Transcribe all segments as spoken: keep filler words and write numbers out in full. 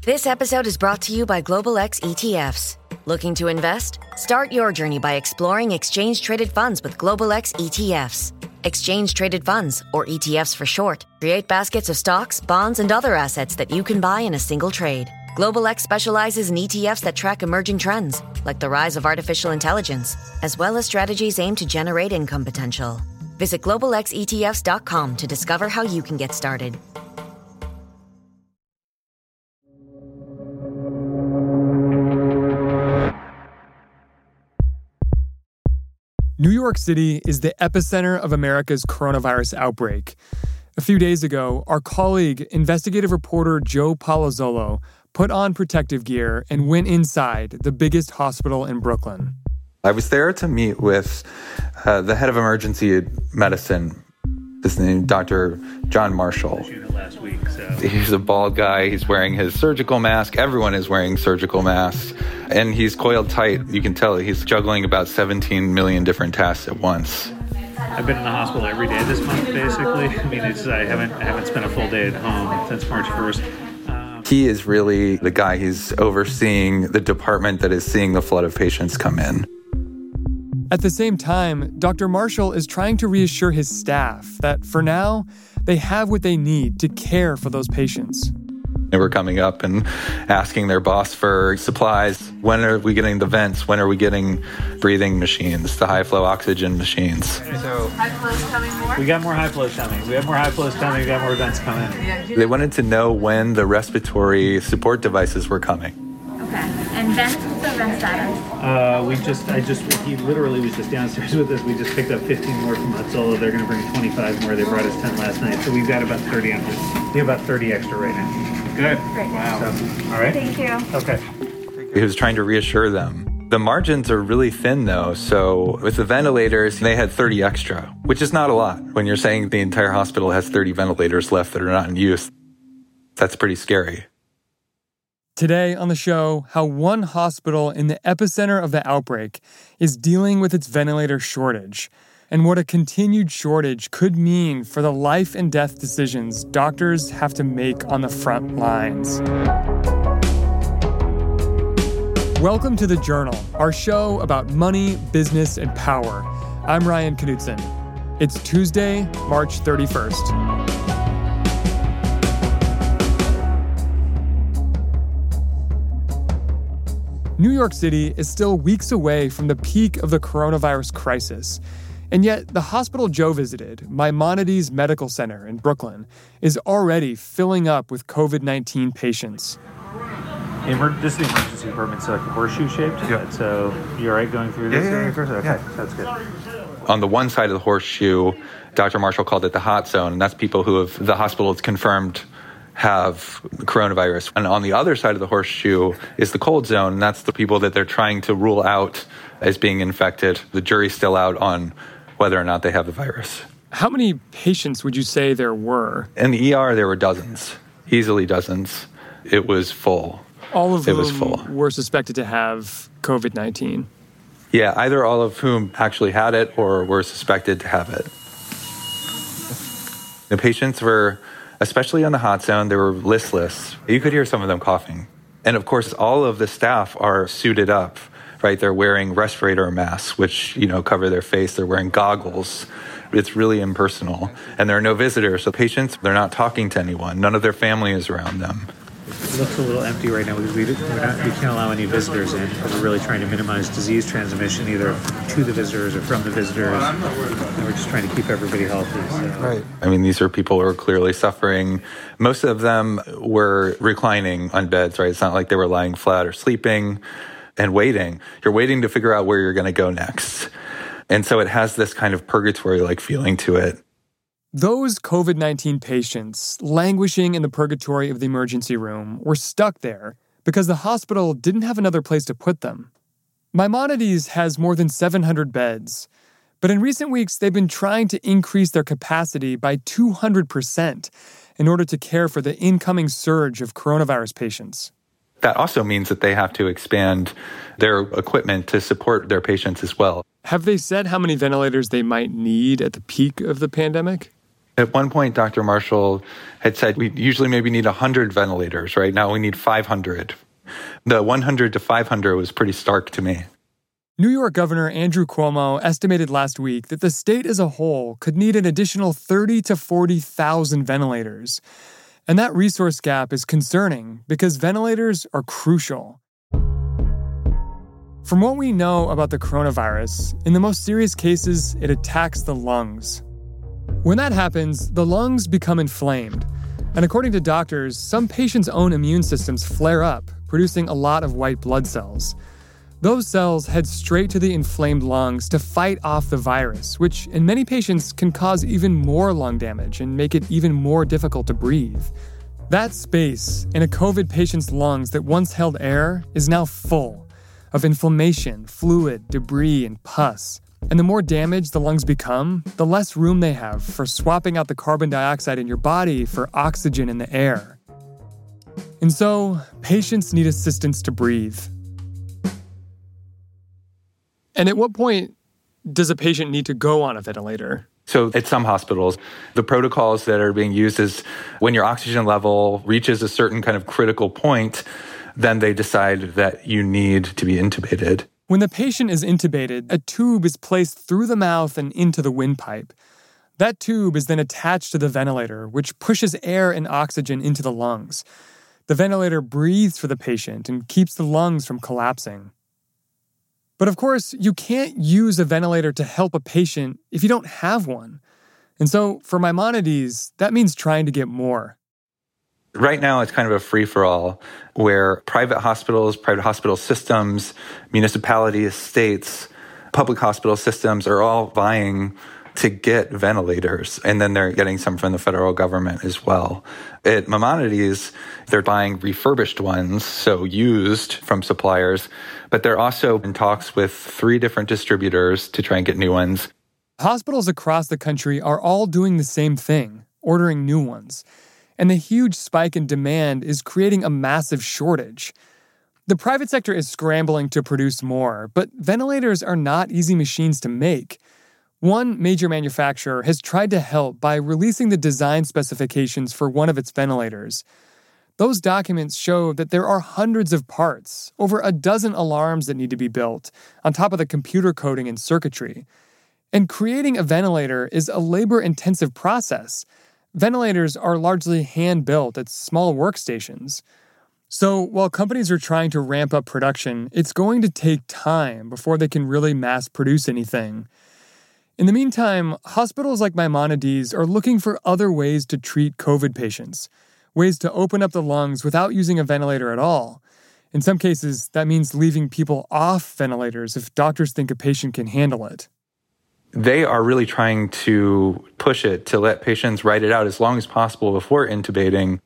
This episode is brought to you by Global X E T Fs. Looking to invest? Start your journey by exploring exchange-traded funds with Global X E T Fs. Exchange-traded funds, or E T Fs for short, create baskets of stocks, bonds, and other assets that you can buy in a single trade. Global X specializes in E T Fs that track emerging trends, like the rise of artificial intelligence, as well as strategies aimed to generate income potential. Visit global x e t f s dot com to discover how you can get started. New York City is the epicenter of America's coronavirus outbreak. A few days ago, our colleague, investigative reporter Joe Palazzolo, put on protective gear and went inside the biggest hospital in Brooklyn. I was there to meet with uh, the head of emergency medicine, his name Doctor John Marshall. Last week, so. He's a bald guy. He's wearing his surgical mask. Everyone is wearing surgical masks. And he's coiled tight. You can tell he's juggling about seventeen million different tasks at once. I've been in the hospital every day this month, basically. I mean, it's, I haven't I haven't spent a full day at home since March first. Um, he is really the guy. He's overseeing the department that is seeing the flood of patients come in. At the same time, Doctor Marshall is trying to reassure his staff that for now, they have what they need to care for those patients. They were coming up and asking their boss for supplies. When are we getting the vents? When are we getting breathing machines, the high-flow oxygen machines? So, high flows coming more? We got more high flows coming. We have more high flows coming. We got more vents coming. They wanted to know when the respiratory support devices were coming. Okay. And vents, what's the vent status? Uh, we just, I just, he literally was just downstairs with us. We just picked up fifteen more from Mazzolo. They're going to bring twenty-five more. They brought us ten last night. So we've got about thirty on this. We have about thirty extra right now. Good. Great. Wow. So, all right. Thank you. Okay. He was trying to reassure them. The margins are really thin, though. So with the ventilators, they had thirty extra, which is not a lot. When you're saying the entire hospital has thirty ventilators left that are not in use, that's pretty scary. Today on the show, how one hospital in the epicenter of the outbreak is dealing with its ventilator shortage, and what a continued shortage could mean for the life and death decisions doctors have to make on the front lines. Welcome to The Journal, our show about money, business, and power. I'm Ryan Knutson. It's Tuesday, March thirty-first. New York City is still weeks away from the peak of the coronavirus crisis. And yet, the hospital Joe visited, Maimonides Medical Center in Brooklyn, is already filling up with covid nineteen patients. Emer- this is the emergency department, so like horseshoe shaped. Yeah. So you're all right going through this? Yeah, yeah, yeah. First? Okay, Yeah. That's good. On the one side of the horseshoe, Doctor Marshall called it the hot zone, and that's people who have the hospital has confirmed have coronavirus. And on the other side of the horseshoe is the cold zone, and that's the people that they're trying to rule out as being infected. The jury's still out on whether or not they have the virus. How many patients would you say there were? In the E R, there were dozens, easily dozens. It was full. All of it whom was full. were suspected to have covid nineteen. Yeah, either all of whom actually had it or were suspected to have it. The patients were, especially on the hot zone, they were listless. You could hear some of them coughing. And of course, all of the staff are suited up, right? They're wearing respirator masks, which, you know, cover their face. They're wearing goggles. It's really impersonal. And there are no visitors. So patients, they're not talking to anyone. None of their family is around them. It looks a little empty right now because we, we're not, we can't allow any visitors in. We're really trying to minimize disease transmission either to the visitors or from the visitors. And we're just trying to keep everybody healthy. So. Right. I mean, these are people who are clearly suffering. Most of them were reclining on beds, right? It's not like they were lying flat or sleeping and waiting. You're waiting to figure out where you're going to go next. And so it has this kind of purgatory-like feeling to it. Those covid nineteen patients languishing in the purgatory of the emergency room were stuck there because the hospital didn't have another place to put them. Maimonides has more than seven hundred beds, but in recent weeks they've been trying to increase their capacity by two hundred percent in order to care for the incoming surge of coronavirus patients. That also means that they have to expand their equipment to support their patients as well. Have they said how many ventilators they might need at the peak of the pandemic? At one point, Doctor Marshall had said we usually maybe need one hundred ventilators. Right now, we need five hundred. The one hundred to five hundred was pretty stark to me. New York Governor Andrew Cuomo estimated last week that the state as a whole could need an additional thirty to forty thousand ventilators. And that resource gap is concerning because ventilators are crucial. From what we know about the coronavirus, in the most serious cases, it attacks the lungs. When that happens, the lungs become inflamed. And according to doctors, some patients' own immune systems flare up, producing a lot of white blood cells. Those cells head straight to the inflamed lungs to fight off the virus, which in many patients can cause even more lung damage and make it even more difficult to breathe. That space in a COVID patient's lungs that once held air is now full of inflammation, fluid, debris, and pus. And the more damaged the lungs become, the less room they have for swapping out the carbon dioxide in your body for oxygen in the air. And so, patients need assistance to breathe. And at what point does a patient need to go on a ventilator? So at some hospitals, the protocols that are being used is when your oxygen level reaches a certain kind of critical point, then they decide that you need to be intubated. When the patient is intubated, a tube is placed through the mouth and into the windpipe. That tube is then attached to the ventilator, which pushes air and oxygen into the lungs. The ventilator breathes for the patient and keeps the lungs from collapsing. But of course, you can't use a ventilator to help a patient if you don't have one. And so for Maimonides, that means trying to get more. Right now, it's kind of a free-for-all where private hospitals, private hospital systems, municipalities, states, public hospital systems are all vying to get ventilators, and then they're getting some from the federal government as well. At Maimonides, they're buying refurbished ones, so used from suppliers, but they're also in talks with three different distributors to try and get new ones. Hospitals across the country are all doing the same thing, ordering new ones. And the huge spike in demand is creating a massive shortage. The private sector is scrambling to produce more, but ventilators are not easy machines to make. One major manufacturer has tried to help by releasing the design specifications for one of its ventilators. Those documents show that there are hundreds of parts, over a dozen alarms that need to be built, on top of the computer coding and circuitry. And creating a ventilator is a labor-intensive process. Ventilators are largely hand-built at small workstations. So while companies are trying to ramp up production, it's going to take time before they can really mass-produce anything. In the meantime, hospitals like Maimonides are looking for other ways to treat COVID patients, ways to open up the lungs without using a ventilator at all. In some cases, that means leaving people off ventilators if doctors think a patient can handle it. They are really trying to push it to let patients write it out as long as possible before intubating.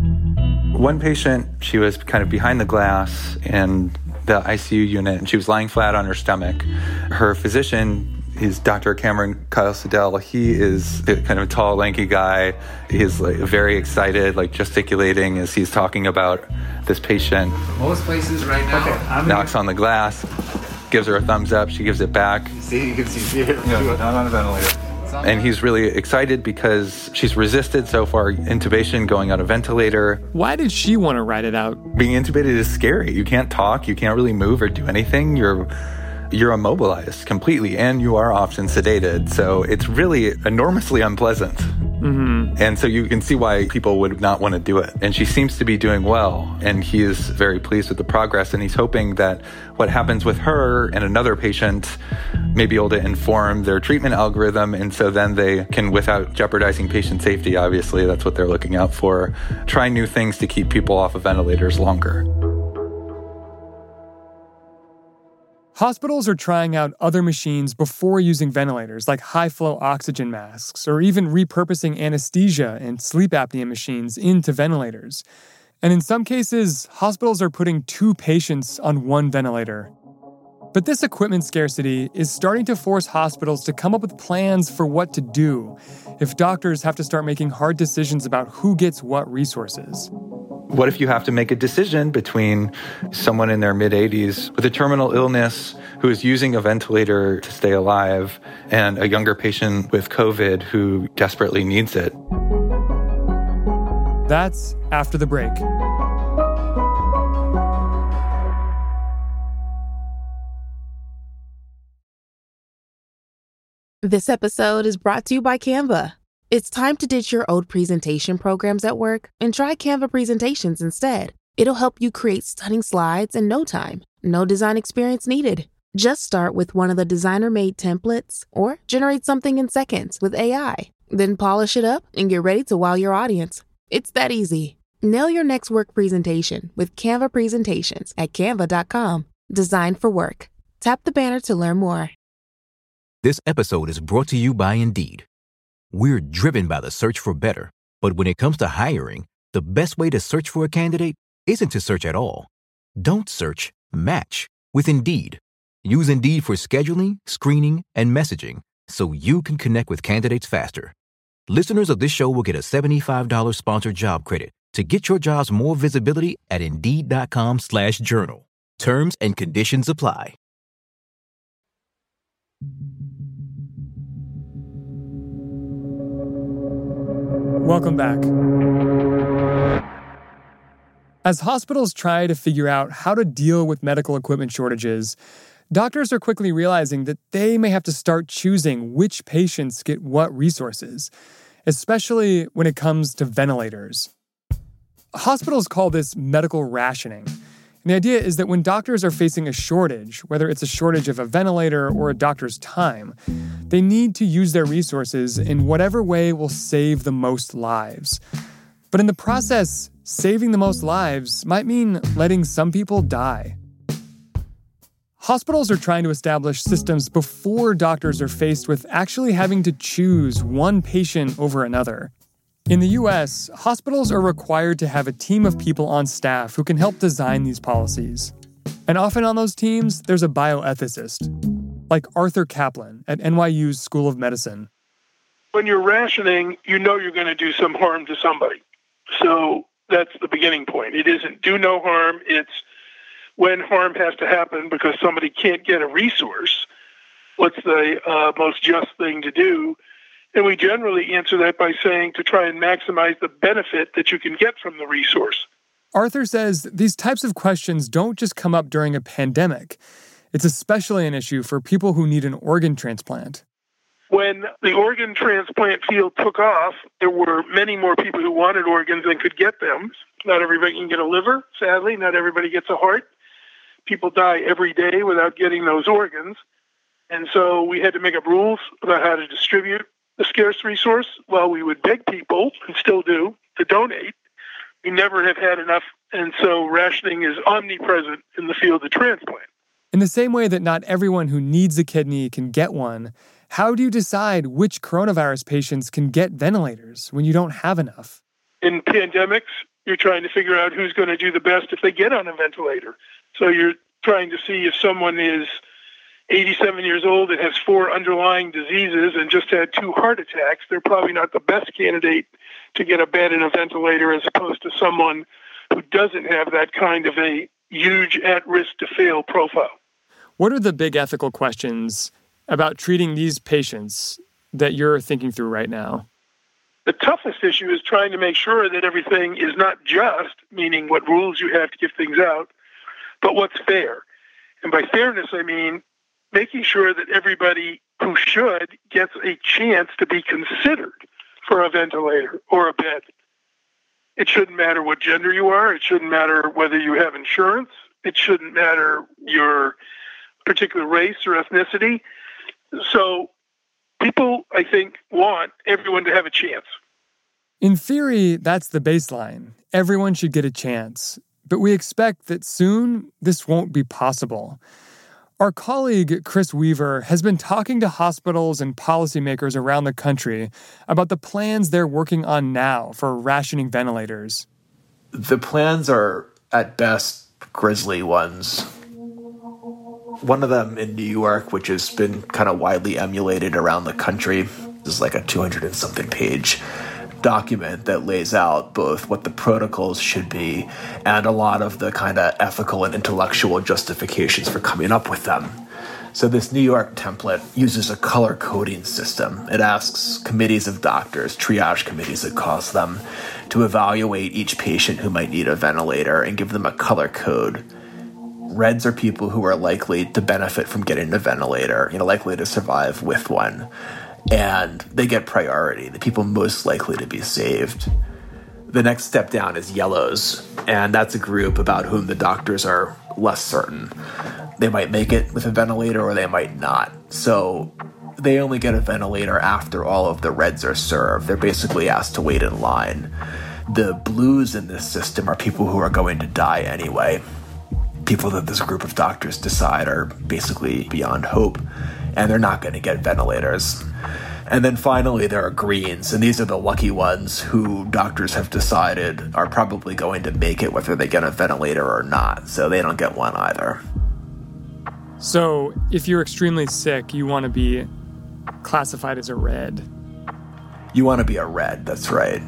One patient, she was kind of behind the glass in the I C U unit, and she was lying flat on her stomach. Her physician is Doctor Cameron Kyle-Siddell. He is the kind of tall, lanky guy. He's like very excited, like gesticulating as he's talking about this patient. Most places right now. Okay, I'm knocks on the glass, gives her a thumbs up. She gives it back. See, you can see here. Yeah, not on a ventilator. And he's really excited because she's resisted so far intubation, going on a ventilator. Why did she want to write it out? Being intubated is scary. You can't talk. You can't really move or do anything. You're you're immobilized completely, and you are often sedated. So it's really enormously unpleasant. Mm-hmm. And so you can see why people would not want to do it. And she seems to be doing well, and he is very pleased with the progress, and he's hoping that what happens with her and another patient may be able to inform their treatment algorithm, and so then they can, without jeopardizing patient safety, obviously, that's what they're looking out for, try new things to keep people off of ventilators longer. Hospitals are trying out other machines before using ventilators, like high-flow oxygen masks, or even repurposing anesthesia and sleep apnea machines into ventilators. And in some cases, hospitals are putting two patients on one ventilator. But this equipment scarcity is starting to force hospitals to come up with plans for what to do if doctors have to start making hard decisions about who gets what resources. What if you have to make a decision between someone in their mid-eighties with a terminal illness who is using a ventilator to stay alive and a younger patient with COVID who desperately needs it? That's after the break. This episode is brought to you by Canva. It's time to ditch your old presentation programs at work and try Canva presentations instead. It'll help you create stunning slides in no time. No design experience needed. Just start with one of the designer-made templates or generate something in seconds with A I. Then polish it up and get ready to wow your audience. It's that easy. Nail your next work presentation with Canva Presentations at canva dot com. Designed for work. Tap the banner to learn more. This episode is brought to you by Indeed. We're driven by the search for better, but when it comes to hiring, the best way to search for a candidate isn't to search at all. Don't search, match with Indeed. Use Indeed for scheduling, screening, and messaging so you can connect with candidates faster. Listeners of this show will get a seventy-five dollars sponsored job credit to get your jobs more visibility at Indeed.com slash journal. Terms and conditions apply. Welcome back. As hospitals try to figure out how to deal with medical equipment shortages, doctors are quickly realizing that they may have to start choosing which patients get what resources, especially when it comes to ventilators. Hospitals call this medical rationing. And the idea is that when doctors are facing a shortage, whether it's a shortage of a ventilator or a doctor's time, they need to use their resources in whatever way will save the most lives. But in the process, saving the most lives might mean letting some people die. Hospitals are trying to establish systems before doctors are faced with actually having to choose one patient over another. In the U S, hospitals are required to have a team of people on staff who can help design these policies. And often on those teams, there's a bioethicist, like Arthur Kaplan at N Y U's School of Medicine. When you're rationing, you know you're going to do some harm to somebody. So that's the beginning point. It isn't do no harm, it's when harm has to happen because somebody can't get a resource, what's the uh, most just thing to do? And we generally answer that by saying to try and maximize the benefit that you can get from the resource. Arthur says these types of questions don't just come up during a pandemic. It's especially an issue for people who need an organ transplant. When the organ transplant field took off, there were many more people who wanted organs than could get them. Not everybody can get a liver, sadly. Not everybody gets a heart. People die every day without getting those organs. And so we had to make up rules about how to distribute the scarce resource. Well, we would beg people, and still do, to donate. We never have had enough, and so rationing is omnipresent in the field of transplant. In the same way that not everyone who needs a kidney can get one, how do you decide which coronavirus patients can get ventilators when you don't have enough? In pandemics, you're trying to figure out who's going to do the best if they get on a ventilator. So you're trying to see if someone is eighty-seven years old and has four underlying diseases and just had two heart attacks. They're probably not the best candidate to get a bed in a ventilator as opposed to someone who doesn't have that kind of a huge at-risk to fail profile. What are the big ethical questions about treating these patients that you're thinking through right now? The toughest issue is trying to make sure that everything is not just, meaning what rules you have to give things out, but what's fair. And by fairness, I mean making sure that everybody who should gets a chance to be considered for a ventilator or a bed. It shouldn't matter what gender you are. It shouldn't matter whether you have insurance. It shouldn't matter your particular race or ethnicity. So people, I think, want everyone to have a chance. In theory, that's the baseline. Everyone should get a chance. But we expect that soon this won't be possible. Our colleague, Chris Weaver, has been talking to hospitals and policymakers around the country about the plans they're working on now for rationing ventilators. The plans are, at best, grisly ones. One of them in New York, which has been kind of widely emulated around the country, is like a two hundred and something page document that lays out both what the protocols should be and a lot of the kind of ethical and intellectual justifications for coming up with them. So this New York template uses a color coding system. It asks committees of doctors, triage committees it calls them, to evaluate each patient who might need a ventilator and give them a color code. Reds are people who are likely to benefit from getting a ventilator, you know, likely to survive with one. And they get priority, the people most likely to be saved. The next step down is yellows, and that's a group about whom the doctors are less certain. They might make it with a ventilator or they might not. So they only get a ventilator after all of the reds are served. They're basically asked to wait in line. The blues in this system are people who are going to die anyway. People that this group of doctors decide are basically beyond hope, and they're not going to get ventilators. And then finally, there are greens, and these are the lucky ones who doctors have decided are probably going to make it whether they get a ventilator or not, so they don't get one either. So if you're extremely sick, you want to be classified as a red. You want to be a red, that's right.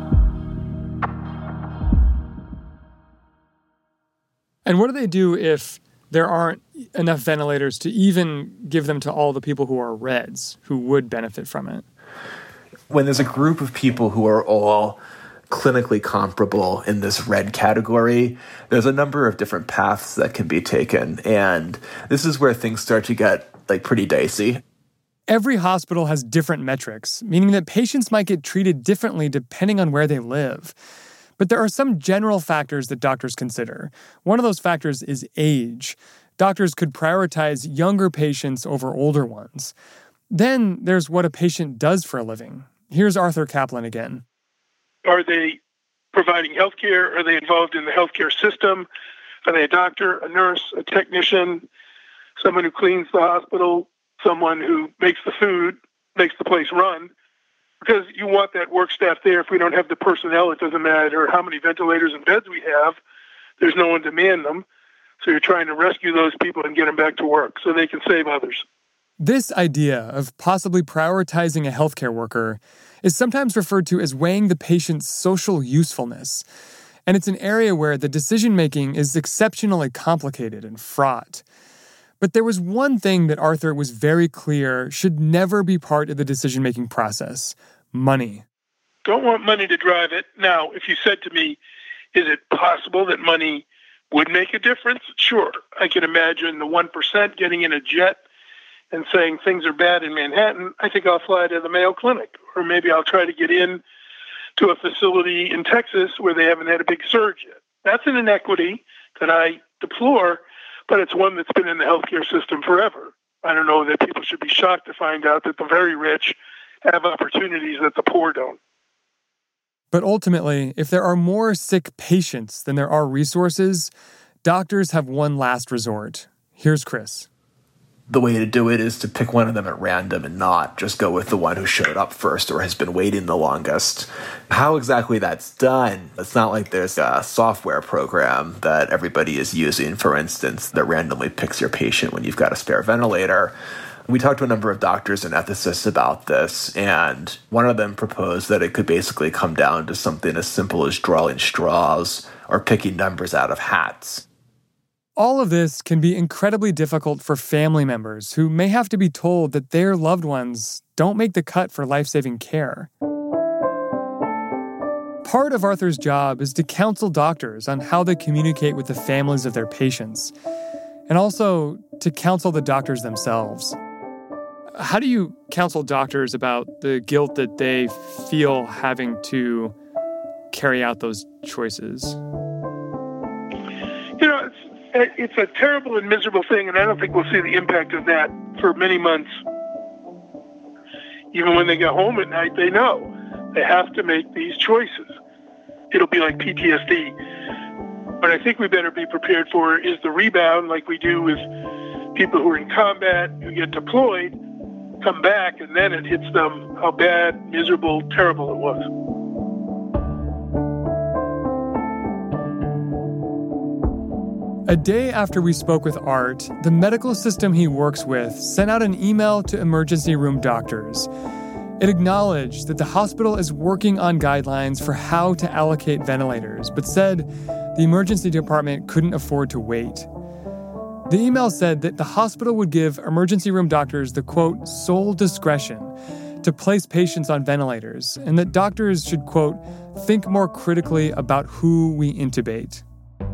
And what do they do if there aren't enough ventilators to even give them to all the people who are reds, who would benefit from it? When there's a group of people who are all clinically comparable in this red category, there's a number of different paths that can be taken. And this is where things start to get like pretty dicey. Every hospital has different metrics, meaning that patients might get treated differently depending on where they live. But there are some general factors that doctors consider. One of those factors is age. Doctors could prioritize younger patients over older ones. Then there's what a patient does for a living. Here's Arthur Kaplan again. Are they providing health care? Are they involved in the healthcare system? Are they a doctor, a nurse, a technician, someone who cleans the hospital, someone who makes the food, makes the place run? Because you want that work staff there. If we don't have the personnel, it doesn't matter how many ventilators and beds we have. There's no one to man them. So you're trying to rescue those people and get them back to work so they can save others. This idea of possibly prioritizing a healthcare worker is sometimes referred to as weighing the patient's social usefulness. And it's an area where the decision-making is exceptionally complicated and fraught. But there was one thing that Arthur was very clear should never be part of the decision-making process: money. Don't want money to drive it. Now, if you said to me, is it possible that money would make a difference? Sure. I can imagine the one percent getting in a jet and saying things are bad in Manhattan. I think I'll fly to the Mayo Clinic, or maybe I'll try to get in to a facility in Texas where they haven't had a big surge yet. That's an inequity that I deplore, but it's one that's been in the healthcare system forever. I don't know that people should be shocked to find out that the very rich have opportunities that the poor don't. But ultimately, if there are more sick patients than there are resources, doctors have one last resort. Here's Chris. The way to do it is to pick one of them at random and not just go with the one who showed up first or has been waiting the longest. How exactly that's done, it's not like there's a software program that everybody is using, for instance, that randomly picks your patient when you've got a spare ventilator. We talked to a number of doctors and ethicists about this, and one of them proposed that it could basically come down to something as simple as drawing straws or picking numbers out of hats. All of this can be incredibly difficult for family members who may have to be told that their loved ones don't make the cut for life-saving care. Part of Arthur's job is to counsel doctors on how they communicate with the families of their patients, and also to counsel the doctors themselves. How do you counsel doctors about the guilt that they feel having to carry out those choices? You know, it's It's a terrible and miserable thing, and I don't think we'll see the impact of that for many months. Even when they go home at night, they know they have to make these choices. It'll be like P T S D. What I think we better be prepared for is the rebound, like we do with people who are in combat, who get deployed, come back, and then it hits them how bad, miserable, terrible it was. A day after we spoke with Art, the medical system he works with sent out an email to emergency room doctors. It acknowledged that the hospital is working on guidelines for how to allocate ventilators, but said the emergency department couldn't afford to wait. The email said that the hospital would give emergency room doctors the, quote, sole discretion to place patients on ventilators, and that doctors should, quote, think more critically about who we intubate.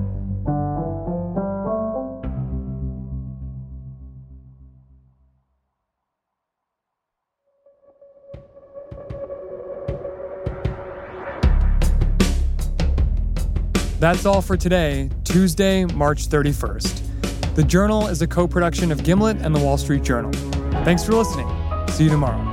That's all for today, Tuesday, March thirty-first. The Journal is a co-production of Gimlet and The Wall Street Journal. Thanks for listening. See you tomorrow.